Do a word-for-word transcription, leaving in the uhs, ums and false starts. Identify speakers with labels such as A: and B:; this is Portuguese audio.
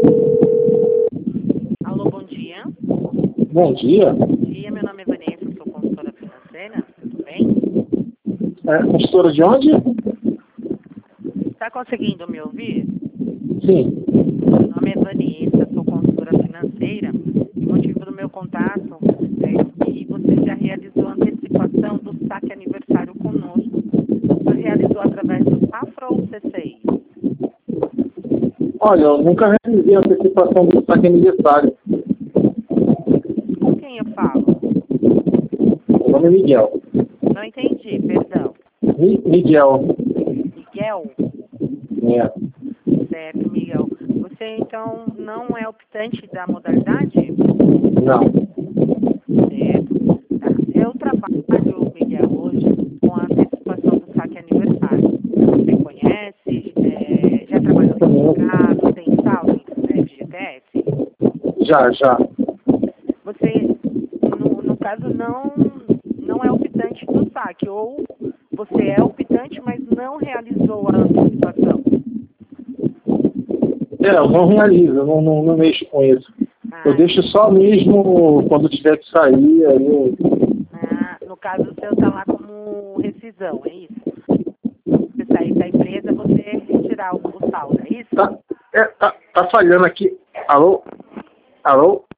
A: Alô, bom dia.
B: Bom dia.
A: Bom dia, meu nome é Vanessa, eu sou consultora financeira, tudo bem?
B: É, consultora de onde?
A: Está conseguindo me ouvir?
B: Sim.
A: Meu nome é Vanessa, sou consultora financeira. O motivo do meu contato é que você já realizou a antecipação do saque aniversário conosco. Você realizou através do Safra ou C C I?
B: Olha, eu nunca realizei a antecipação do saque aniversário.
A: Com quem eu falo?
B: Meu nome é Miguel.
A: Não entendi, perdão.
B: Mi- Miguel.
A: Miguel?
B: É.
A: Certo, Miguel. Você então não é optante da modalidade?
B: Não.
A: Certo. Tá. Eu trabalho, Miguel, hoje com a antecipação do saque aniversário. Você conhece? É, já trabalhou registrado? Tem saldo em F G T S?
B: Já, já.
A: Você, no, no caso, não, não é optante do saque, ou você é optante, mas não realizou a antecipação.
B: É, eu não realizo, eu não, não, não mexo com isso.
A: Ah,
B: Eu deixo só mesmo quando tiver que sair, aí eu...
A: ah, no caso, o seu está lá como rescisão, é isso? Você sair da empresa, você retirar o, o saldo, é isso?
B: Tá, é, tá, tá falhando aqui. Alô? Alô?